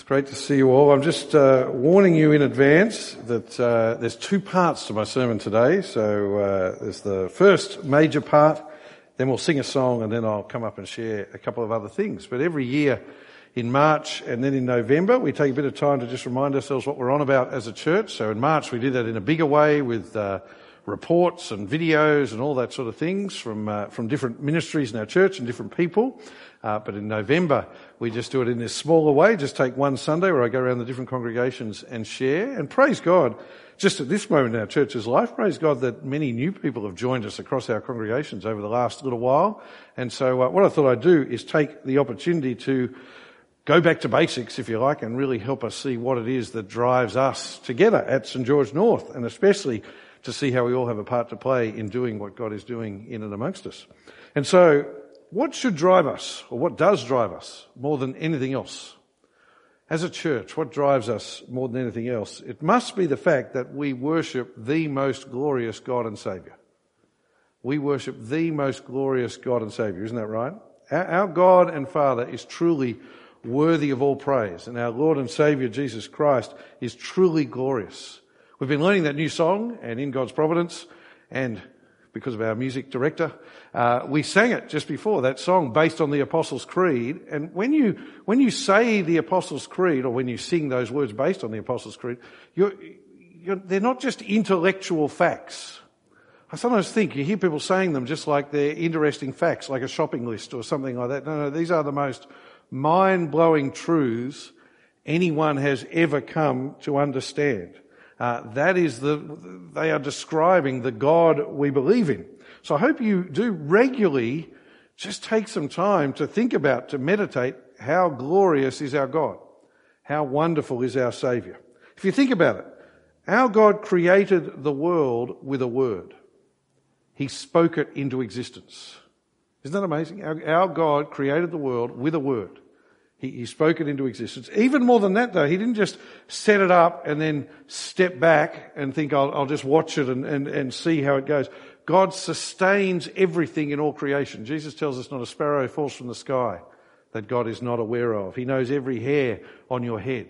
It's great to see you all. I'm just warning you in advance that there's two parts to my sermon today. So there's the first major part, then we'll sing a song, and then I'll come up and share a couple of other things. But every year in March and then in November, we take a bit of time to just remind ourselves what we're on about as a church. So in March we did that in a bigger way with reports and videos and all that sort of things from different ministries in our church and different people. But in November, we just do it in this smaller way, just take one Sunday where I go around the different congregations and share. And praise God, just at this moment in our church's life, praise God that many new people have joined us across our congregations over the last little while. And so what I thought I'd do is take the opportunity to go back to basics, if you like, and really help us see what it is that drives us together at St George North, and especially to see how we all have a part to play in doing what God is doing in and amongst us. And so, what should drive us, or what does drive us more than anything else? As a church, what drives us more than anything else? It must be the fact that we worship the most glorious God and Saviour. We worship the most glorious God and Saviour, isn't that right? Our God and Father is truly worthy of all praise, and our Lord and Saviour Jesus Christ is truly glorious. We've been learning that new song, and in God's providence, and because of our music director, we sang it just before, that song based on the Apostles' Creed. And when you say the Apostles' Creed, or when you sing those words based on the Apostles' Creed, they're not just intellectual facts. I sometimes think you hear people saying them just like they're interesting facts, like a shopping list or something like that. No, these are the most mind-blowing truths anyone has ever come to understand. They are describing the God we believe in. So I hope you do regularly just take some time to think about, to meditate, how glorious is our God? How wonderful is our Saviour? If you think about it, our God created the world with a word. He spoke it into existence. Isn't that amazing? Our God created the world with a word. He spoke it into existence. Even more than that, though, he didn't just set it up and then step back and think, I'll just watch it and see how it goes. God sustains everything in all creation. Jesus tells us not a sparrow falls from the sky that God is not aware of. He knows every hair on your head.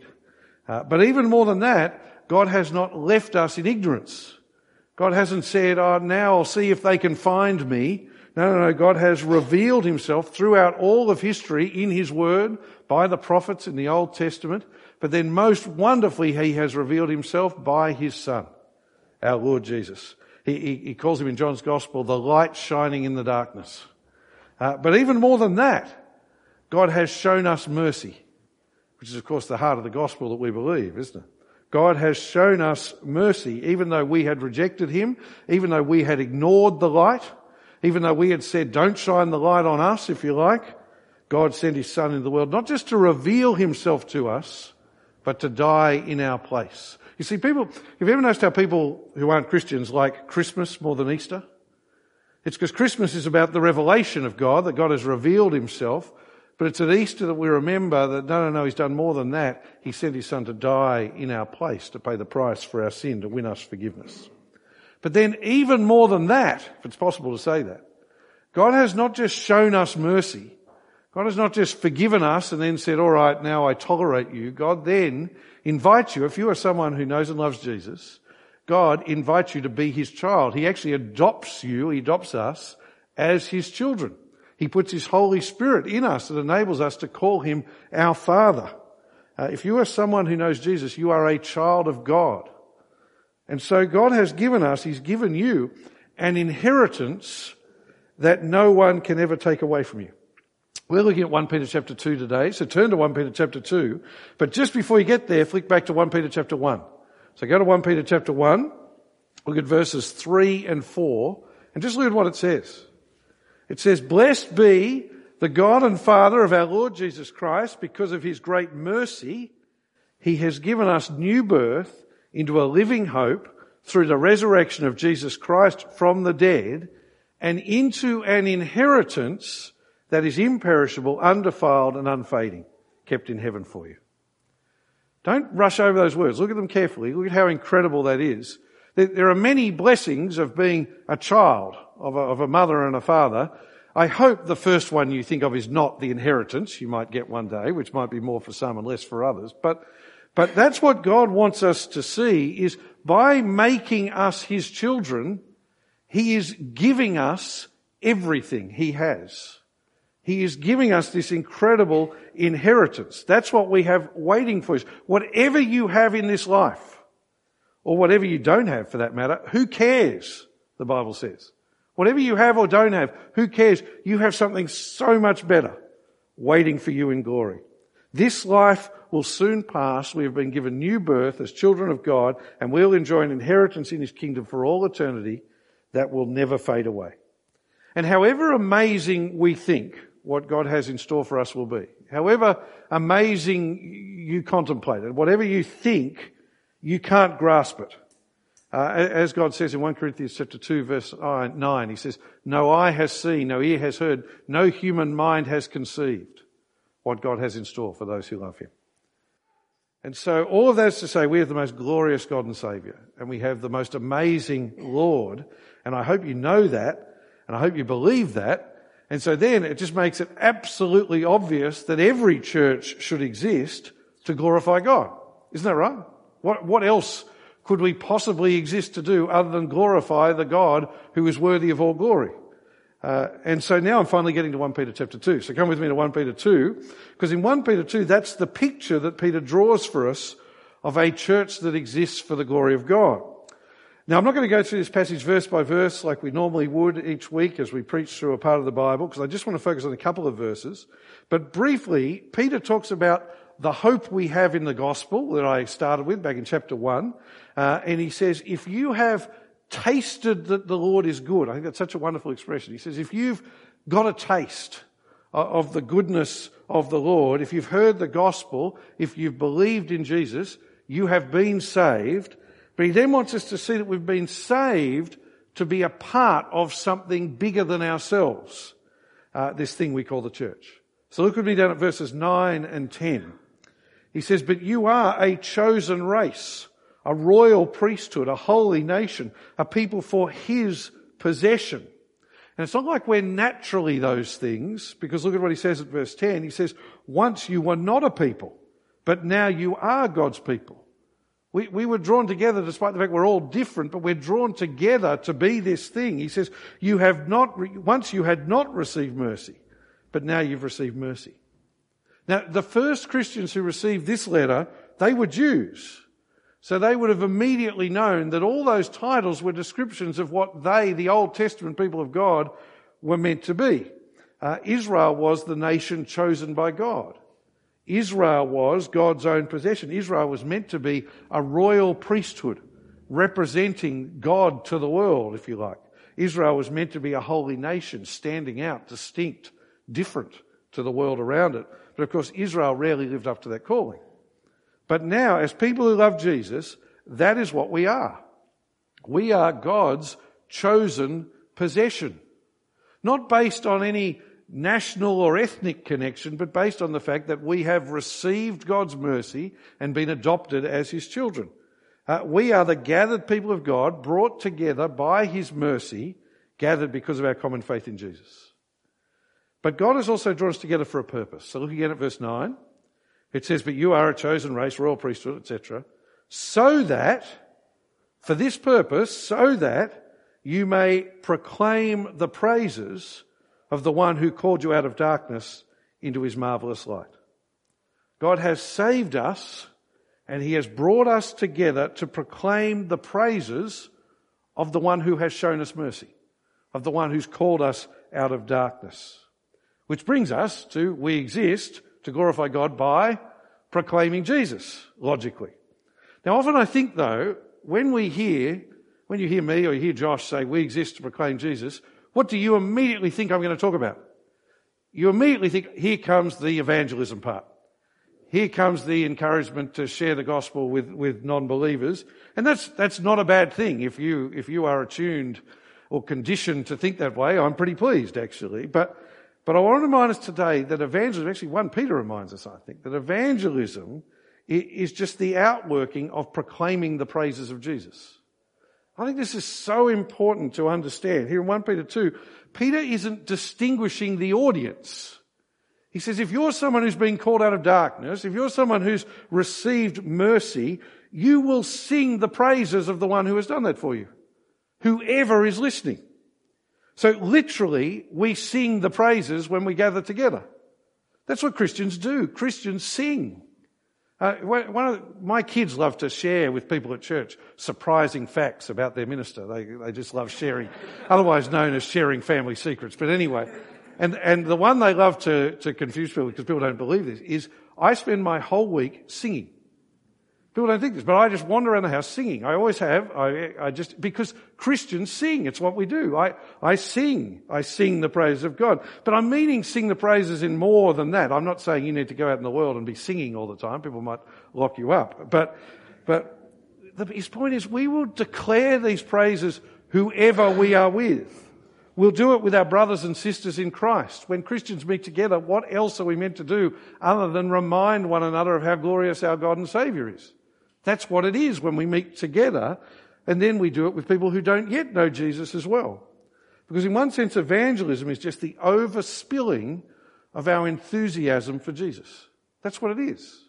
But even more than that, God has not left us in ignorance. God hasn't said, now I'll see if they can find me. No. God has revealed himself throughout all of history in his word by the prophets in the Old Testament. But then most wonderfully, he has revealed himself by his Son, our Lord Jesus. He calls him in John's Gospel the light shining in the darkness. But even more than that, God has shown us mercy, which is of course the heart of the gospel that we believe, isn't it? God has shown us mercy, even though we had rejected him, even though we had ignored the light, even though we had said, don't shine the light on us, if you like. God sent his Son into the world, not just to reveal himself to us, but to die in our place. You see, people, have you ever noticed how people who aren't Christians like Christmas more than Easter? It's because Christmas is about the revelation of God, that God has revealed himself. But it's at Easter that we remember that no, he's done more than that. He sent his Son to die in our place, to pay the price for our sin, to win us forgiveness. But then even more than that, if it's possible to say that, God has not just shown us mercy. God has not just forgiven us and then said, all right, now I tolerate you. God then invites you, if you are someone who knows and loves Jesus, God invites you to be his child. He actually adopts you, he adopts us as his children. He puts his Holy Spirit in us that enables us to call him our Father. If you are someone who knows Jesus, you are a child of God. And so God has given us, he's given you an inheritance that no one can ever take away from you. We're looking at 1 Peter chapter 2 today, so turn to 1 Peter chapter 2. But just before you get there, flick back to 1 Peter chapter 1. So go to 1 Peter chapter 1, look at verses 3 and 4, and just look at what it says. It says, blessed be the God and Father of our Lord Jesus Christ, because of his great mercy, he has given us new birth into a living hope through the resurrection of Jesus Christ from the dead, and into an inheritance that is imperishable, undefiled and unfading, kept in heaven for you. Don't rush over those words. Look at them carefully. Look at how incredible that is. There are many blessings of being a child of a mother and a father, I hope the first one you think of is not the inheritance you might get one day, which might be more for some and less for others. But that's what God wants us to see, is by making us his children, he is giving us everything he has. He is giving us this incredible inheritance. That's what we have waiting for us. Whatever you have in this life, or whatever you don't have for that matter, who cares? The Bible says. Whatever you have or don't have, who cares? You have something so much better waiting for you in glory. This life will soon pass. We have been given new birth as children of God, and we'll enjoy an inheritance in his kingdom for all eternity that will never fade away. And however amazing we think what God has in store for us will be, however amazing you contemplate it, whatever you think, you can't grasp it. As God says in 1 Corinthians chapter 2 verse 9, he says, "No eye has seen, no ear has heard, no human mind has conceived what God has in store for those who love him." And so all of that is to say we have the most glorious God and Saviour, and we have the most amazing Lord, and I hope you know that, and I hope you believe that. And so then it just makes it absolutely obvious that every church should exist to glorify God. Isn't that right? What else could we possibly exist to do other than glorify the God who is worthy of all glory? And so now I'm finally getting to 1 Peter chapter 2. So come with me to 1 Peter 2, because in 1 Peter 2, that's the picture that Peter draws for us of a church that exists for the glory of God. Now, I'm not going to go through this passage verse by verse like we normally would each week as we preach through a part of the Bible, because I just want to focus on a couple of verses. But briefly, Peter talks about the hope we have in the gospel that I started with back in chapter 1. And he says, if you have tasted that the Lord is good, I think that's such a wonderful expression. He says, if you've got a taste of the goodness of the Lord, if you've heard the gospel, if you've believed in Jesus, you have been saved. But he then wants us to see that we've been saved to be a part of something bigger than ourselves, this thing we call the church. So look with me down at verses 9 and 10. He says, "But you are a chosen race, a royal priesthood, a holy nation, a people for his possession." And it's not like we're naturally those things, because look at what he says at verse 10. He says, "Once you were not a people, but now you are God's people." We were drawn together despite the fact we're all different, but we're drawn together to be this thing. He says, once you had not received mercy, but now you've received mercy. Now, the first Christians who received this letter, they were Jews. So they would have immediately known that all those titles were descriptions of what they, the Old Testament people of God, were meant to be. Israel was the nation chosen by God. Israel was God's own possession. Israel was meant to be a royal priesthood, representing God to the world, if you like. Israel was meant to be a holy nation, standing out, distinct, different to the world around it. But of course, Israel rarely lived up to that calling. But now, as people who love Jesus, that is what we are. We are God's chosen possession. Not based on any national or ethnic connection, but based on the fact that we have received God's mercy and been adopted as his children. We are the gathered people of God, brought together by his mercy, gathered because of our common faith in Jesus. But God has also drawn us together for a purpose. So look again at verse 9. It says, "But you are a chosen race, royal priesthood," etc., "so that, for this purpose, so that you may proclaim the praises of the one who called you out of darkness into his marvelous light." God has saved us, and he has brought us together to proclaim the praises of the one who has shown us mercy, of the one who's called us out of darkness. Which brings us to, we exist to glorify God by proclaiming Jesus, logically. Now often I think though, when you hear me or you hear Josh say we exist to proclaim Jesus, what do you immediately think I'm going to talk about? You immediately think, here comes the evangelism part. Here comes the encouragement to share the gospel with non-believers. And that's not a bad thing. If you are attuned or conditioned to think that way, I'm pretty pleased actually. But I want to remind us today that evangelism, actually 1 Peter reminds us, I think, that evangelism is just the outworking of proclaiming the praises of Jesus. I think this is so important to understand. Here in 1 Peter 2, Peter isn't distinguishing the audience. He says, if you're someone who's been called out of darkness, if you're someone who's received mercy, you will sing the praises of the one who has done that for you. Whoever is listening. So literally, we sing the praises when we gather together. That's what Christians do. Christians sing. My kids love to share with people at church surprising facts about their minister. They just love sharing, otherwise known as sharing family secrets. But anyway, and the one they love to confuse people because people don't believe this is I spend my whole week singing. People don't think this, but I just wander around the house singing. I always have. I just, because Christians sing. It's what we do. I sing. I sing the praises of God. But I'm meaning sing the praises in more than that. I'm not saying you need to go out in the world and be singing all the time. People might lock you up. But his point is we will declare these praises whoever we are with. We'll do it with our brothers and sisters in Christ. When Christians meet together, what else are we meant to do other than remind one another of how glorious our God and Saviour is? That's what it is when we meet together, and then we do it with people who don't yet know Jesus as well. Because in one sense, evangelism is just the overspilling of our enthusiasm for Jesus. That's what it is.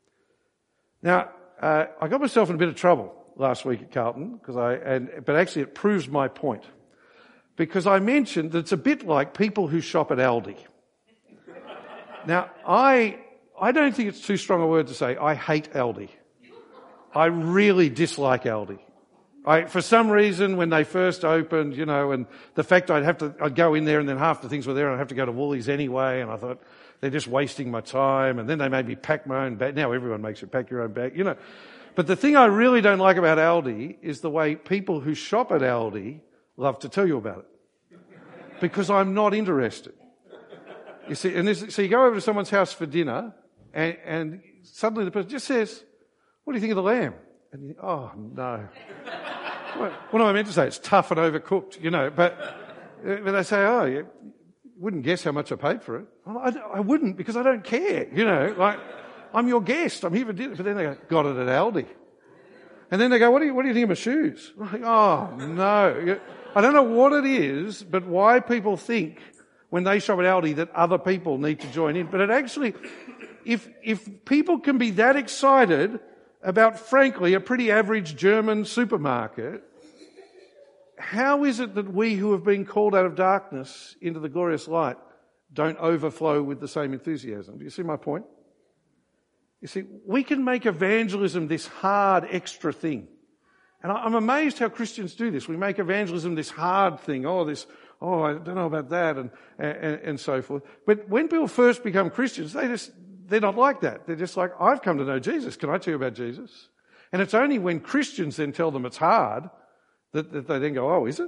Now, I got myself in a bit of trouble last week at Carlton, but actually it proves my point. Because I mentioned that it's a bit like people who shop at Aldi. Now, I don't think it's too strong a word to say I hate Aldi. I really dislike Aldi. For some reason, when they first opened, and the fact I'd go in there and then half the things were there and I'd have to go to Woolies anyway, and I thought, they're just wasting my time, and then they made me pack my own bag. Now everyone makes you pack your own bag, But the thing I really don't like about Aldi is the way people who shop at Aldi love to tell you about it. Because I'm not interested. You see, so you go over to someone's house for dinner, and suddenly the person just says, what do you think of the lamb? And you think, oh, no. What am I meant to say? It's tough and overcooked, But they say, oh, you wouldn't guess how much I paid for it. I wouldn't because I don't care, I'm your guest. I'm here for dinner. But then they go, got it at Aldi. And then they go, what do you think of my shoes? I'm like, oh, no. I don't know what it is, but why people think when they shop at Aldi that other people need to join in. But it actually, if people can be that excited about, frankly, a pretty average German supermarket, how is it that we who have been called out of darkness into the glorious light don't overflow with the same enthusiasm? Do you see my point? You see, we can make evangelism this hard extra thing. And I'm amazed how Christians do this. We make evangelism this hard thing. I don't know about that, and so forth. But when people first become Christians, they're not like that. They're just like, I've come to know Jesus. Can I tell you about Jesus? And it's only when Christians then tell them it's hard that they then go, oh, is it?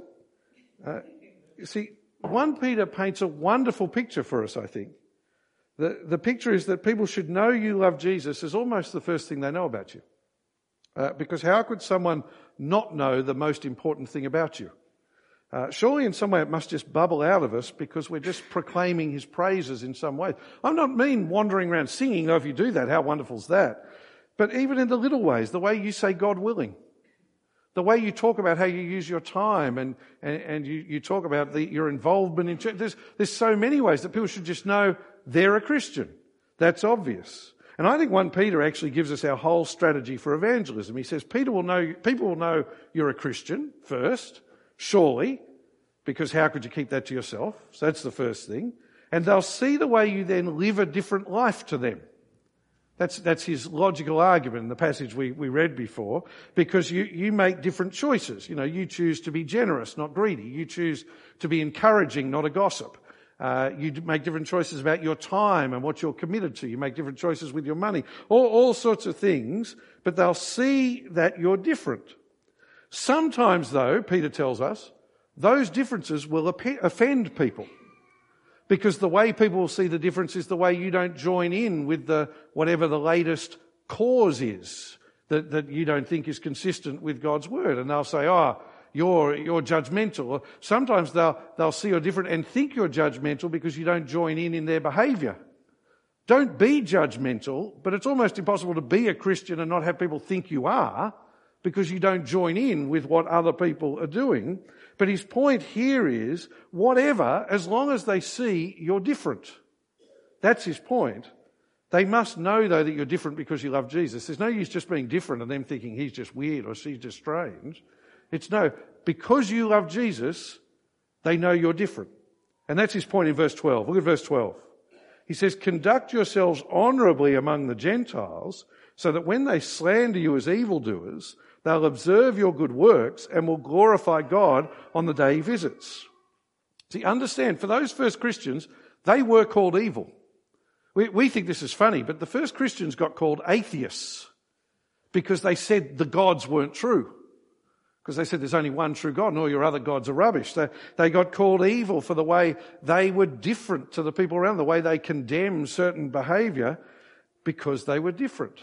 You see, 1 Peter paints a wonderful picture for us, I think. The picture is that people should know you love Jesus as almost the first thing they know about you. Because how could someone not know the most important thing about you? Surely in some way it must just bubble out of us because we're just proclaiming his praises in some way. I don't mean wandering around singing, though if you do that, how wonderful is that? But even in the little ways, the way you say God willing, the way you talk about how you use your time and you talk about your involvement in church. There's so many ways that people should just know they're a Christian. That's obvious. And I think 1 Peter actually gives us our whole strategy for evangelism. He says people will know you're a Christian first, surely, because how could you keep that to yourself? So that's the first thing. And they'll see the way you then live a different life to them. That's his logical argument in the passage we read before, because you make different choices. You choose to be generous, not greedy. You choose to be encouraging, not a gossip. You make different choices about your time and what you're committed to. You make different choices with your money. All sorts of things, but they'll see that you're different. Sometimes, though, Peter tells us, those differences will offend people. Because the way people will see the difference is the way you don't join in with whatever the latest cause is that you don't think is consistent with God's word. And they'll say, you're judgmental. Or sometimes they'll see you're different and think you're judgmental because you don't join in their behaviour. Don't be judgmental, but it's almost impossible to be a Christian and not have people think you are. because you don't join in with what other people are doing. But his point here is, whatever, as long as they see you're different. That's his point. They must know, though, that you're different because you love Jesus. There's no use just being different and them thinking he's just weird or she's just strange. It's no, because you love Jesus, they know you're different. And that's his point in verse 12. Look at verse 12. He says, conduct yourselves honourably among the Gentiles, so that when they slander you as evildoers, they'll observe your good works and will glorify God on the day he visits. See, understand, for those first Christians, they were called evil. We think this is funny, but the first Christians got called atheists because they said the gods weren't true. Because they said there's only one true God and all your other gods are rubbish. They got called evil for the way they were different to the people around, the way they condemned certain behaviour because they were different.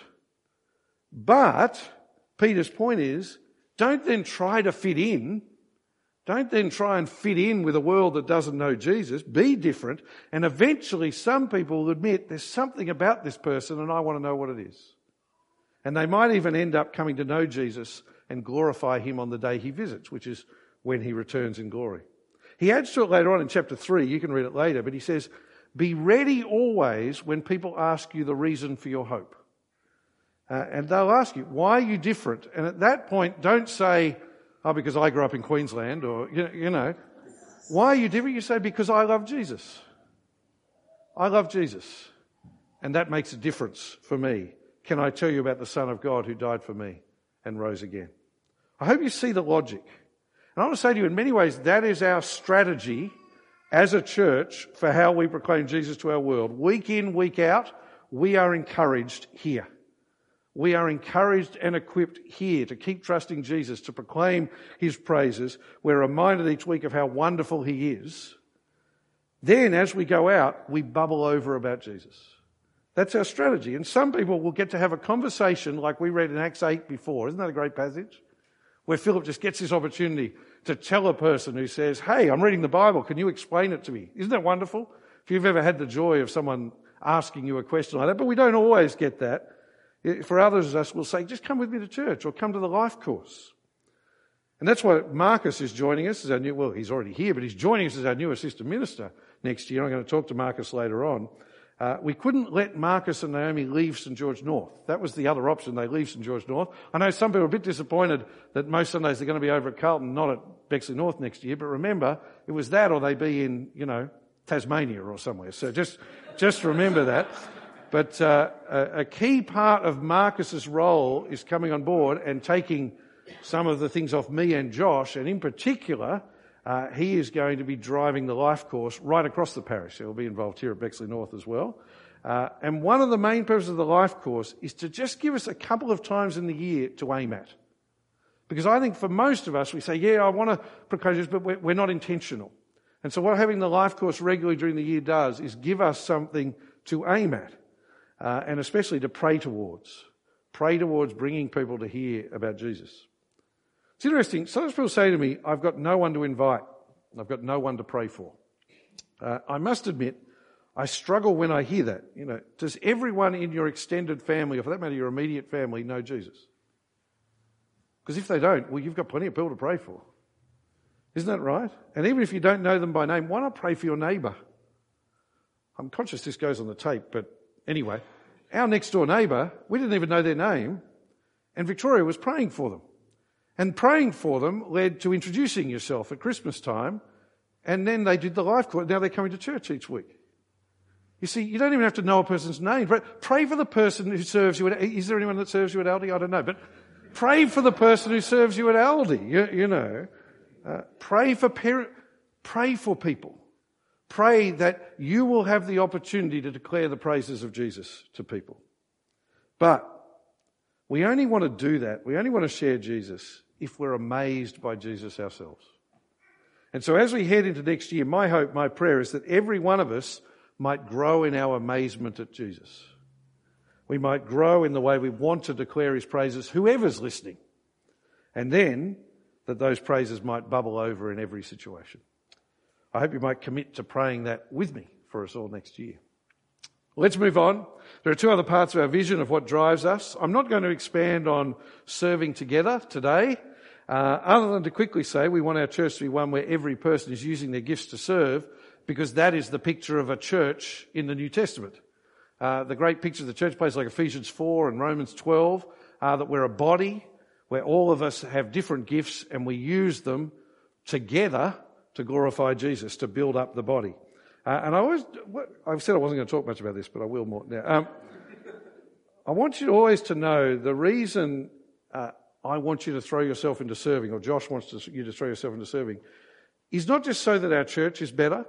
But Peter's point is, don't then try to fit in. Don't then try and fit in with a world that doesn't know Jesus. Be different. And eventually some people will admit there's something about this person and I want to know what it is. And they might even end up coming to know Jesus and glorify him on the day he visits, which is when he returns in glory. He adds to it later on in chapter 3, you can read it later, but he says, be ready always when people ask you the reason for your hope. And they'll ask you, why are you different? And at that point, don't say, oh, because I grew up in Queensland, or, you know, why are you different? You say, because I love Jesus. I love Jesus. And that makes a difference for me. Can I tell you about the Son of God who died for me and rose again? I hope you see the logic. And I want to say to you, in many ways, that is our strategy as a church for how we proclaim Jesus to our world. Week in, week out, we are encouraged here. We are encouraged and equipped here to keep trusting Jesus, to proclaim his praises. We're reminded each week of how wonderful he is. Then, as we go out, we bubble over about Jesus. That's our strategy. And some people will get to have a conversation like we read in Acts 8 before. Isn't that a great passage? Where Philip just gets this opportunity to tell a person who says, hey, I'm reading the Bible, can you explain it to me? Isn't that wonderful? If you've ever had the joy of someone asking you a question like that, but we don't always get that. For others of us, we'll say, just come with me to church or come to the life course. And that's why Marcus is joining us as our new, well, he's already here, but he's joining us as our new assistant minister next year. I'm going to talk to Marcus later on. We couldn't let Marcus and Naomi leave St George North. That was the other option. They leave St George North. I know some people are a bit disappointed that most Sundays they're going to be over at Carlton, not at Bexley North next year. But remember, it was that or they'd be in, Tasmania or somewhere. So just remember that. But a key part of Marcus's role is coming on board and taking some of the things off me and Josh. And in particular, he is going to be driving the life course right across the parish. He'll be involved here at Bexley North as well. And one of the main purposes of the life course is to just give us a couple of times in the year to aim at. Because I think for most of us, we say, yeah, I want to proclaim this, but we're not intentional. And so what having the life course regularly during the year does is give us something to aim at. And especially to pray towards bringing people to hear about Jesus. It's interesting. Sometimes people say to me, I've got no one to invite. I've got no one to pray for. I must admit, I struggle when I hear that. Does everyone in your extended family, or for that matter, your immediate family, know Jesus? Because if they don't, well, you've got plenty of people to pray for. Isn't that right? And even if you don't know them by name, why not pray for your neighbour? I'm conscious this goes on the tape, but anyway, our next door neighbour, we didn't even know their name, and Victoria was praying for them. And praying for them led to introducing yourself at Christmas time, and then they did the life course. Now they're coming to church each week. You see, you don't even have to know a person's name. Pray for the person who serves you at, is there anyone that serves you at Aldi? I don't know, but pray for the person who serves you at Aldi, pray for people. Pray that you will have the opportunity to declare the praises of Jesus to people. But we only want to do that, we only want to share Jesus if we're amazed by Jesus ourselves. And so as we head into next year, my hope, my prayer is that every one of us might grow in our amazement at Jesus. We might grow in the way we want to declare his praises, whoever's listening. And then that those praises might bubble over in every situation. I hope you might commit to praying that with me for us all next year. Let's move on. There are two other parts of our vision of what drives us. I'm not going to expand on serving together today, other than to quickly say we want our church to be one where every person is using their gifts to serve, because that is the picture of a church in the New Testament. The great picture of the church, places like Ephesians 4 and Romans 12, are that we're a body where all of us have different gifts and we use them together to glorify Jesus, to build up the body. And I've said I wasn't going to talk much about this, but I will more now. I want you always to know the reason I want you to throw yourself into serving, or Josh wants you to throw yourself into serving, is not just so that our church is better.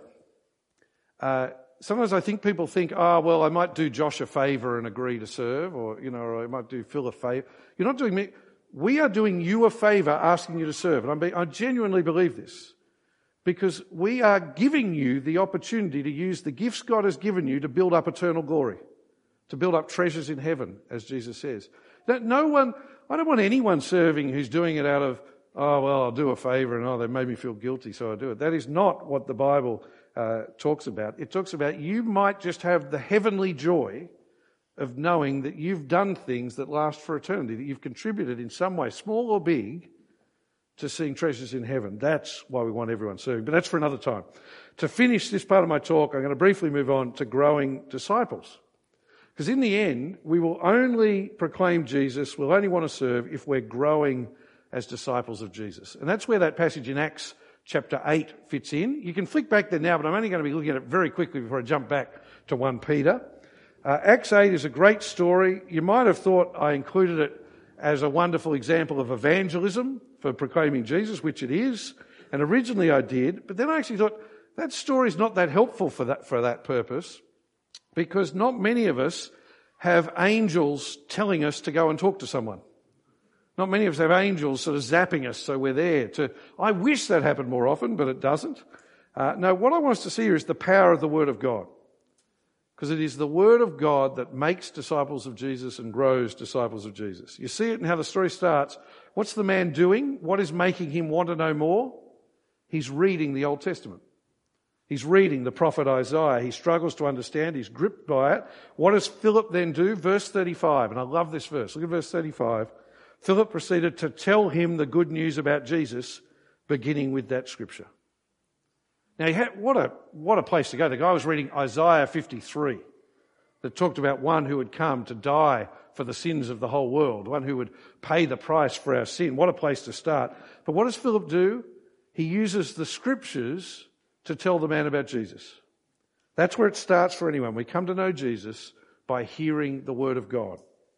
Sometimes I think people think, I might do Josh a favour and agree to serve, or I might do Phil a favour. You're not doing me. We are doing you a favour asking you to serve. And I genuinely believe this, because we are giving you the opportunity to use the gifts God has given you to build up eternal glory, to build up treasures in heaven, as Jesus says. I don't want anyone serving who's doing it out of, I'll do a favour and they made me feel guilty, so I do it. That is not what the Bible talks about. It talks about you might just have the heavenly joy of knowing that you've done things that last for eternity, that you've contributed in some way, small or big, to seeing treasures in heaven. That's why we want everyone serving. But that's for another time. To finish this part of my talk, I'm going to briefly move on to growing disciples. Because in the end, we will only proclaim Jesus, we'll only want to serve if we're growing as disciples of Jesus. And that's where that passage in Acts chapter 8 fits in. You can flick back there now, but I'm only going to be looking at it very quickly before I jump back to 1 Peter. Acts 8 is a great story. You might have thought I included it as a wonderful example of evangelism for proclaiming Jesus, which it is. And originally I did, but then I actually thought that story is not that helpful for that purpose, because not many of us have angels telling us to go and talk to someone. Not many of us have angels sort of zapping us so we're there. I wish that happened more often, but it doesn't. No, what I want us to see here is the power of the Word of God. Because it is the Word of God that makes disciples of Jesus and grows disciples of Jesus. You see it in how the story starts. What's the man doing? What is making him want to know more? He's reading the Old Testament. He's reading the prophet Isaiah. He struggles to understand. He's gripped by it. What does Philip then do? Verse 35, and I love this verse. Look at verse 35. Philip proceeded to tell him the good news about Jesus, beginning with that scripture. Now, what a place to go. The guy was reading Isaiah 53 that talked about one who would come to die for the sins of the whole world, one who would pay the price for our sin. What a place to start. But what does Philip do? He uses the scriptures to tell the man about Jesus. That's where it starts for anyone. We come to know Jesus by hearing the word of God.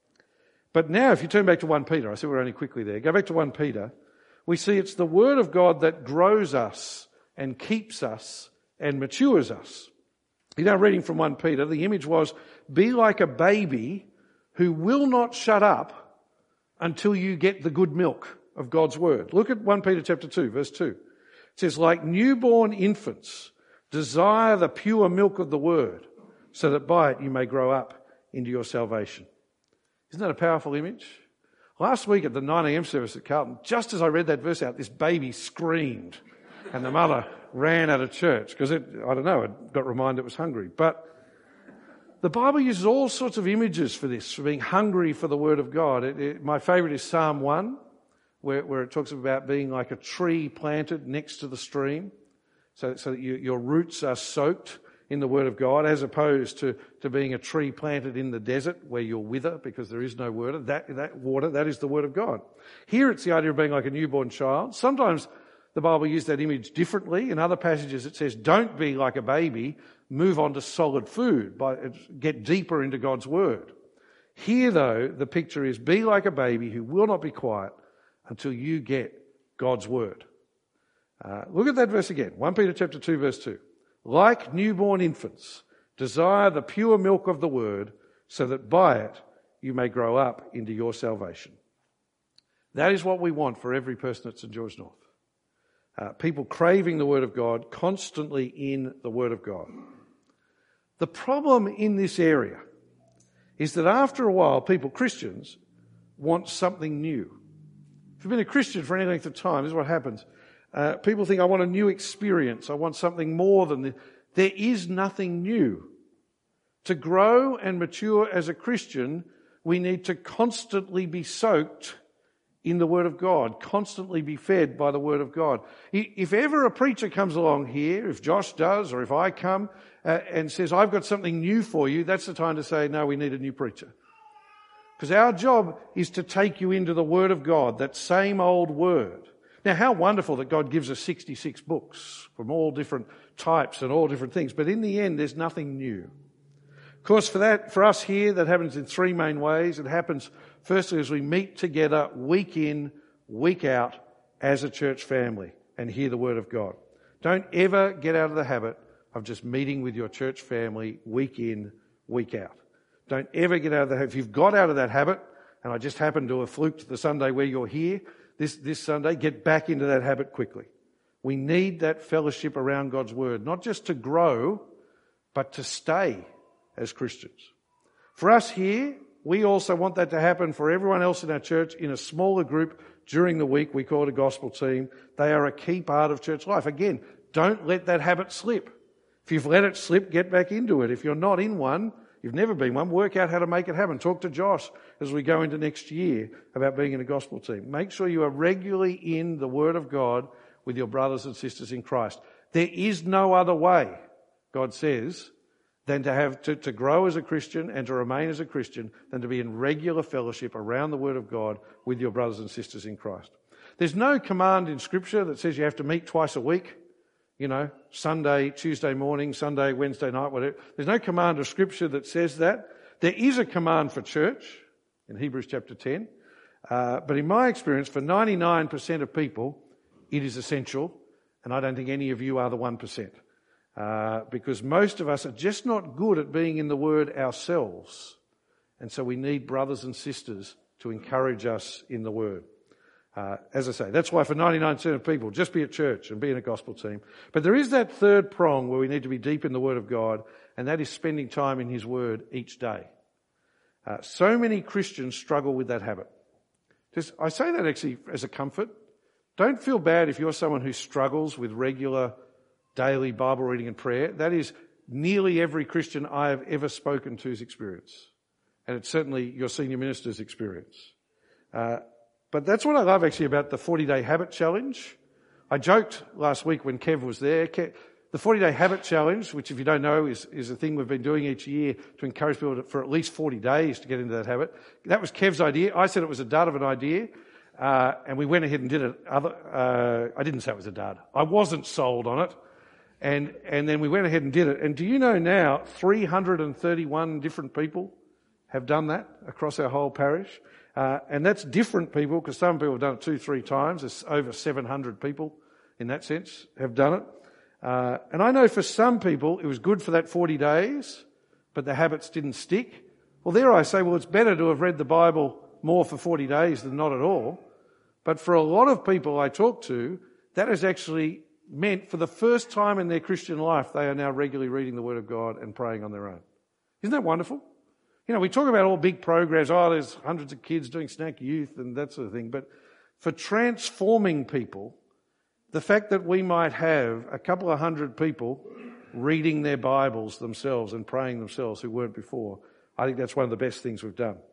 But now, if you turn back to 1 Peter, I see we're only quickly there. Go back to 1 Peter. We see it's the word of God that grows us and keeps us and matures us. Reading from 1 Peter, the image was, be like a baby who will not shut up until you get the good milk of God's word. Look at 1 Peter chapter 2, verse 2. It says, like newborn infants, desire the pure milk of the word, so that by it you may grow up into your salvation. Isn't that a powerful image? Last week at the 9 a.m. service at Carlton, just as I read that verse out, this baby screamed. And the mother ran out of church because it got reminded it was hungry. But the Bible uses all sorts of images for this, for being hungry for the Word of God. My favourite is Psalm 1, where it talks about being like a tree planted next to the stream, so that your roots are soaked in the Word of God, as opposed to being a tree planted in the desert where you'll wither because there is no water. That is the Word of God. Here it's the idea of being like a newborn child. Sometimes the Bible uses that image differently. In other passages it says, don't be like a baby, move on to solid food, get deeper into God's word. Here, though, the picture is, be like a baby who will not be quiet until you get God's word. Look at that verse again, 1 Peter chapter 2, verse 2. Like newborn infants, desire the pure milk of the word, so that by it you may grow up into your salvation. That is what we want for every person at St. George North. People craving the Word of God, constantly in the Word of God. The problem in this area is that after a while, Christians, want something new. If you've been a Christian for any length of time, this is what happens. People think, I want a new experience. I want something more than this. There is nothing new. To grow and mature as a Christian, we need to constantly be soaked in the Word of God, constantly be fed by the Word of God. If ever a preacher comes along here, if Josh does, or if I come and says, I've got something new for you, that's the time to say, no, we need a new preacher. Because our job is to take you into the Word of God, that same old Word. Now, how wonderful that God gives us 66 books from all different types and all different things. But in the end, there's nothing new. Of course, for us here, that happens in three main ways. It happens, firstly, as we meet together week in, week out as a church family and hear the Word of God. Don't ever get out of the habit of just meeting with your church family week in, week out. Don't ever get out of the habit. If you've got out of that habit, and I just happened to have fluked the Sunday where you're here, this Sunday, get back into that habit quickly. We need that fellowship around God's Word, not just to grow, but to stay as Christians. For us here, we also want that to happen for everyone else in our church in a smaller group during the week. We call it a gospel team. They are a key part of church life. Again, don't let that habit slip. If you've let it slip, get back into it. If you're not in one, you've never been one, work out how to make it happen. Talk to Josh as we go into next year about being in a gospel team. Make sure you are regularly in the Word of God with your brothers and sisters in Christ. There is no other way, God says, than to grow as a Christian and to remain as a Christian than to be in regular fellowship around the Word of God with your brothers and sisters in Christ. There's no command in Scripture that says you have to meet twice a week. You know, Sunday, Tuesday morning, Sunday, Wednesday night, whatever. There's no command of Scripture that says that. There is a command for church in Hebrews chapter 10. But in my experience, for 99% of people, it is essential. And I don't think any of you are the 1%. Because most of us are just not good at being in the Word ourselves. And so we need brothers and sisters to encourage us in the Word. As I say, that's why for 99% of people, just be at church and be in a gospel team. But there is that third prong where we need to be deep in the Word of God, and that is spending time in His Word each day. So many Christians struggle with that habit. I say that actually as a comfort. Don't feel bad if you're someone who struggles with regular daily Bible reading and prayer. That is nearly every Christian I have ever spoken to's experience. And it's certainly your senior minister's experience. But that's what I love actually about the 40-day habit challenge. I joked last week when Kev was there. The 40-day habit challenge, which if you don't know is a thing we've been doing each year to encourage people for at least 40 days to get into that habit. That was Kev's idea. I said it was a dud of an idea. And we went ahead and did it. I didn't say it was a dud. I wasn't sold on it. And then we went ahead and did it. And do you know now 331 different people have done that across our whole parish? And that's different people, because some people have done it 2-3 times. There's over 700 people in that sense have done it. And I know for some people it was good for that 40 days, but the habits didn't stick. Well, there I say, well, it's better to have read the Bible more for 40 days than not at all. But for a lot of people I talk to, that has actually meant for the first time in their Christian life, they are now regularly reading the Word of God and praying on their own. Isn't that wonderful? You know, we talk about all big programs. Oh, there's hundreds of kids doing Snack Youth and that sort of thing. But for transforming people, the fact that we might have a couple of hundred people reading their Bibles themselves and praying themselves who weren't before, I think that's one of the best things we've done.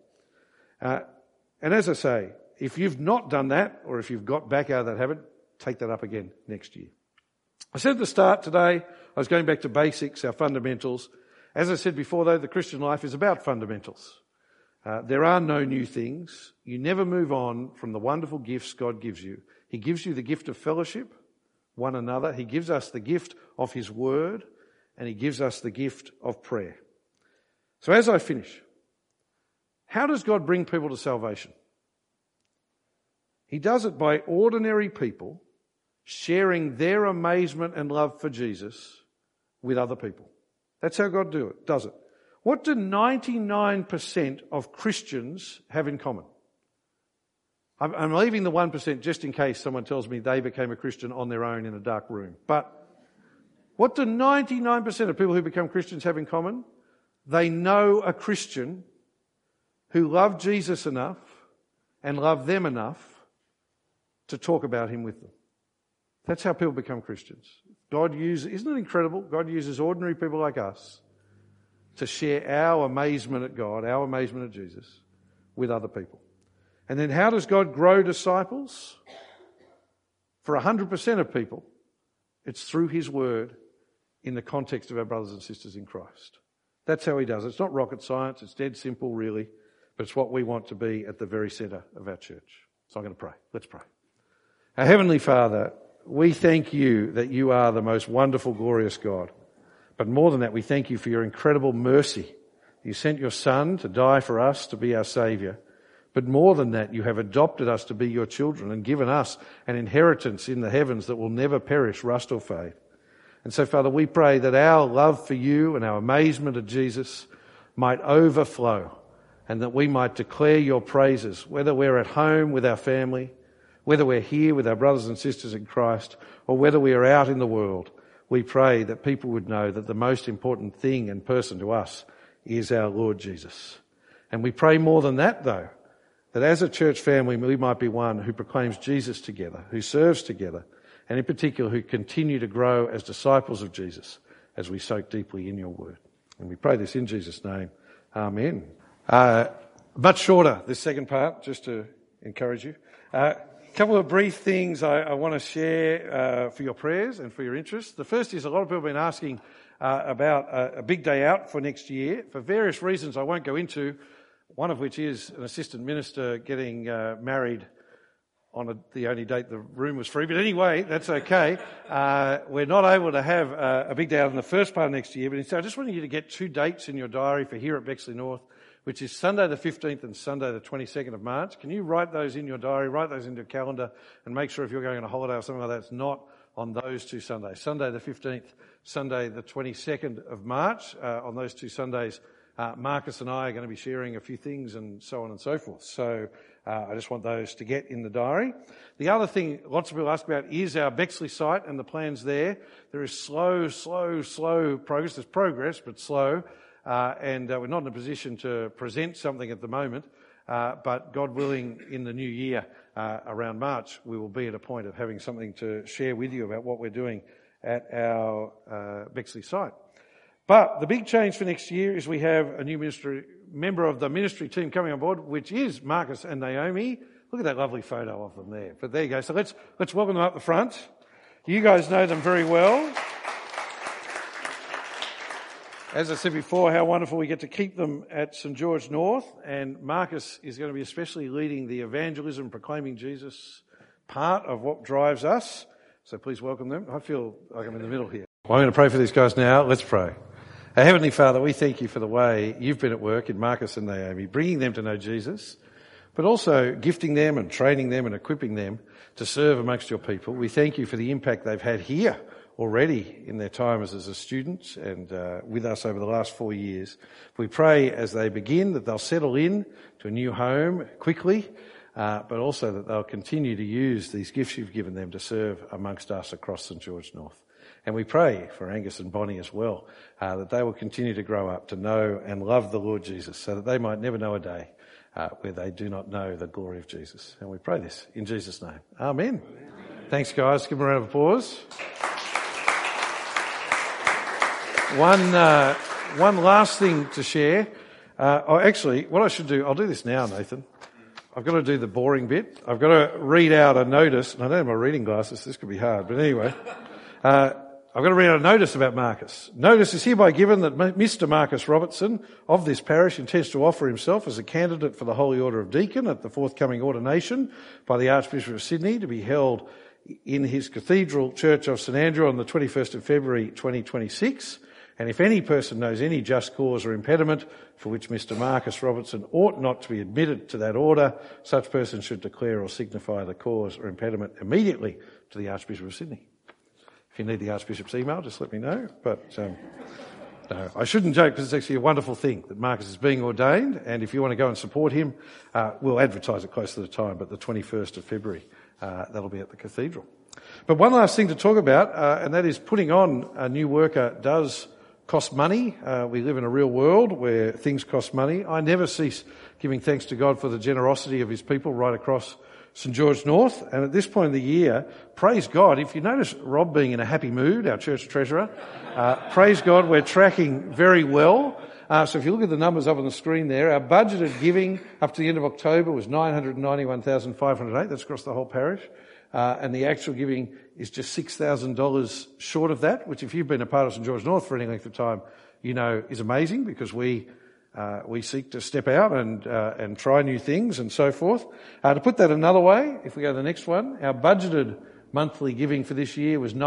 And as I say, if you've not done that, or if you've got back out of that habit, take that up again next year. I said at the start today, I was going back to basics, our fundamentals. As I said before, though, the Christian life is about fundamentals. There are no new things. You never move on from the wonderful gifts God gives you. He gives you the gift of fellowship, one another. He gives us the gift of His Word, and He gives us the gift of prayer. So as I finish, how does God bring people to salvation? He does it by ordinary people sharing their amazement and love for Jesus with other people. That's how God does it. What do 99% of Christians have in common? I'm leaving the 1% just in case someone tells me they became a Christian on their own in a dark room. But what do 99% of people who become Christians have in common? They know a Christian who loved Jesus enough and loved them enough to talk about Him with them. That's how people become Christians. God uses, isn't it incredible? God uses ordinary people like us to share our amazement at God, our amazement at Jesus, with other people. And then how does God grow disciples? For 100% of people, it's through his word in the context of our brothers and sisters in Christ. That's how he does it. It's not rocket science. It's dead simple, really. But it's what we want to be at the very centre of our church. So I'm going to pray. Let's pray. Our Heavenly Father, we thank you that you are the most wonderful, glorious God. But more than that, we thank you for your incredible mercy. You sent your Son to die for us, to be our Saviour. But more than that, you have adopted us to be your children and given us an inheritance in the heavens that will never perish, rust or fade. And so, Father, we pray that our love for you and our amazement at Jesus might overflow and that we might declare your praises, whether we're at home with our family, whether we're here with our brothers and sisters in Christ, or whether we are out in the world. We pray that people would know that the most important thing and person to us is our Lord Jesus. And we pray more than that, though, that as a church family we might be one who proclaims Jesus together, who serves together, and in particular who continue to grow as disciples of Jesus as we soak deeply in your word. And we pray this in Jesus' name. Amen. Much shorter, this second part, just to encourage you. A couple of brief things I want to share for your prayers and for your interest. The first is a lot of people have been asking about a big day out for next year for various reasons I won't go into. One of which is an assistant minister getting married on the only date the room was free. But anyway, that's okay. We're not able to have a big day out in the first part of next year. But instead, I just wanted you to get 2 dates in your diary for here at Bexley North, which is Sunday the 15th and Sunday the 22nd of March. Can you write those in your diary, write those into your calendar, and make sure if you're going on a holiday or something like that, it's not on those 2 Sundays. Sunday the 15th, Sunday the 22nd of March. On those 2 Sundays, Marcus and I are going to be sharing a few things and so on and so forth. So I just want those to get in the diary. The other thing lots of people ask about is our Bexley site and the plans there. There is slow progress. There's progress, but slow. And we're not in a position to present something at the moment. But God willing, in the new year, around March, we will be at a point of having something to share with you about what we're doing at our Bexley site. But the big change for next year is we have a new member of the ministry team coming on board, which is Marcus and Naomi. Look at that lovely photo of them there. But there you go. So let's welcome them up the front. You guys know them very well. As I said before, how wonderful we get to keep them at St George North. And Marcus is going to be especially leading the evangelism, proclaiming Jesus part of what drives us. So please welcome them. I feel like I'm in the middle here. Well, I'm going to pray for these guys now. Let's pray. Our Heavenly Father, we thank you for the way you've been at work in Marcus and Naomi, bringing them to know Jesus, but also gifting them and training them and equipping them to serve amongst your people. We thank you for the impact they've had here already in their time as a student and with us over the last 4 years. We pray as they begin that they'll settle in to a new home quickly, but also that they'll continue to use these gifts you've given them to serve amongst us across St George North. And we pray for Angus and Bonnie as well, that they will continue to grow up to know and love the Lord Jesus so that they might never know a day where they do not know the glory of Jesus. And we pray this in Jesus' name. Amen. Thanks, guys. Give them a round of applause. One last thing to share. Actually, what I should do, I'll do this now, Nathan. I've got to do the boring bit. I've got to read out a notice. And I don't have my reading glasses. This could be hard. But anyway, I've got to read out a notice about Marcus. Notice is hereby given that Mr. Marcus Robertson of this parish intends to offer himself as a candidate for the Holy Order of Deacon at the forthcoming ordination by the Archbishop of Sydney to be held in his Cathedral Church of St Andrew on the 21st of February 2026. And if any person knows any just cause or impediment for which Mr. Marcus Robertson ought not to be admitted to that order, such person should declare or signify the cause or impediment immediately to the Archbishop of Sydney. If you need the Archbishop's email, just let me know. But no, I shouldn't joke because it's actually a wonderful thing that Marcus is being ordained. And if you want to go and support him, we'll advertise it close to the time, but the 21st of February, that'll be at the Cathedral. But one last thing to talk about, and that is putting on a new worker does cost money. We live in a real world where things cost money. I never cease giving thanks to God for the generosity of his people right across St George North. And at this point of the year, praise God, if you notice Rob being in a happy mood, our church treasurer, praise God, we're tracking very well. So if you look at the numbers up on the screen there, our budgeted giving up to the end of October was $991,508. That's across the whole parish. And the actual giving is just $6,000 short of that, which if you've been a part of St George North for any length of time, you know is amazing, because we seek to step out and try new things and so forth. To put that another way, if we go to the next one, our budgeted monthly giving for this year was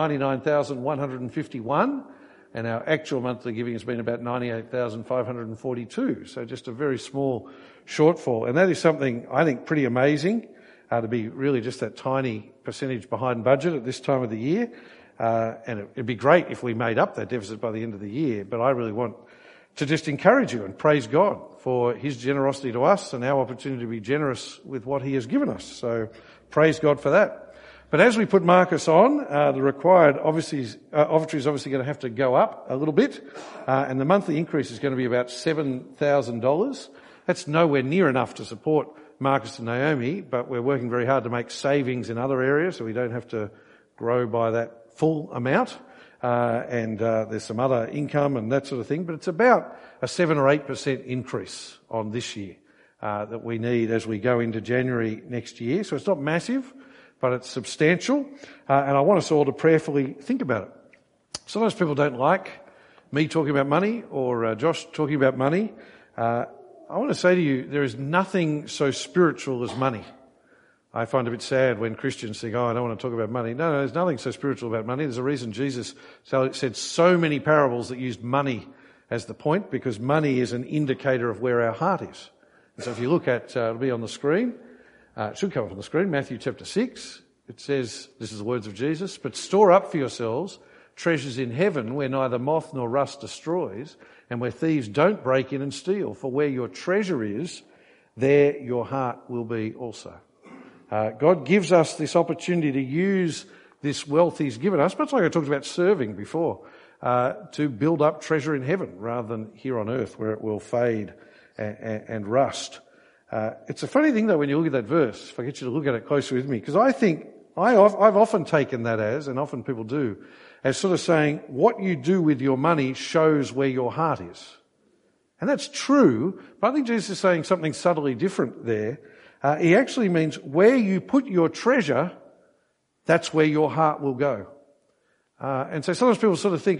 $99,151, and our actual monthly giving has been about $98,542. So just a very small shortfall, and that is something I think pretty amazing. To be really just that tiny percentage behind budget at this time of the year. And it'd be great if we made up that deficit by the end of the year, but I really want to just encourage you and praise God for his generosity to us and our opportunity to be generous with what he has given us. So praise God for that. But as we put Marcus on, the required offertory is obviously going to have to go up a little bit, and the monthly increase is going to be about $7,000. That's nowhere near enough to support Marcus and Naomi, but we're working very hard to make savings in other areas so we don't have to grow by that full amount. And there's some other income and that sort of thing, but it's about a 7 or 8% increase on this year that we need as we go into January next year. So it's not massive, but it's substantial. And I want us all to prayerfully think about it. Sometimes people don't like me talking about money or Josh talking about money. I want to say to you, there is nothing so spiritual as money. I find it a bit sad when Christians think, I don't want to talk about money. No, there's nothing so spiritual about money. There's a reason Jesus said so many parables that used money as the point, because money is an indicator of where our heart is. And so if you look at, it'll be on the screen, it should come up on the screen, Matthew chapter 6, it says, this is the words of Jesus, but store up for yourselves treasures in heaven where neither moth nor rust destroys, and where thieves don't break in and steal. For where your treasure is, there your heart will be also. God gives us this opportunity to use this wealth he's given us, much like I talked about serving before, to build up treasure in heaven rather than here on earth where it will fade and rust. It's a funny thing though when you look at that verse, if I get you to look at it closely with me, because I think I've often taken that as, and often people do, as sort of saying what you do with your money shows where your heart is. And that's true, but I think Jesus is saying something subtly different there. He actually means where you put your treasure, that's where your heart will go. And so sometimes people sort of think,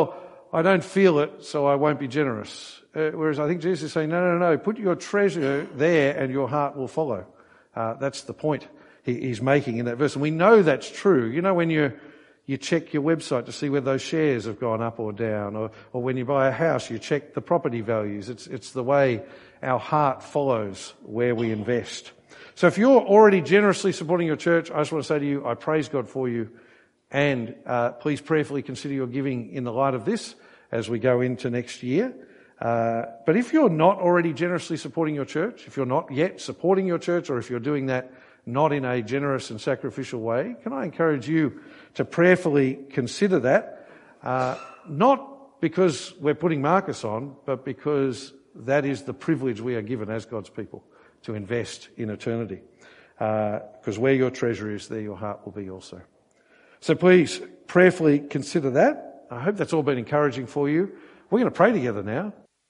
I don't feel it, so I won't be generous. Whereas I think Jesus is saying, no, put your treasure there and your heart will follow. That's the point he's making in that verse. And we know that's true. You know, when you check your website to see whether those shares have gone up or down, or when you buy a house, you check the property values. It's the way our heart follows where we invest. So if you're already generously supporting your church, I just want to say to you, I praise God for you, and please prayerfully consider your giving in the light of this as we go into next year. But if you're not already generously supporting your church, if you're not yet supporting your church, or if you're doing that not in a generous and sacrificial way, can I encourage you to prayerfully consider that, not because we're putting Marcus on, but because that is the privilege we are given as God's people to invest in eternity. Because where your treasure is, there your heart will be also. So please prayerfully consider that. I hope that's all been encouraging for you. We're going to pray together now.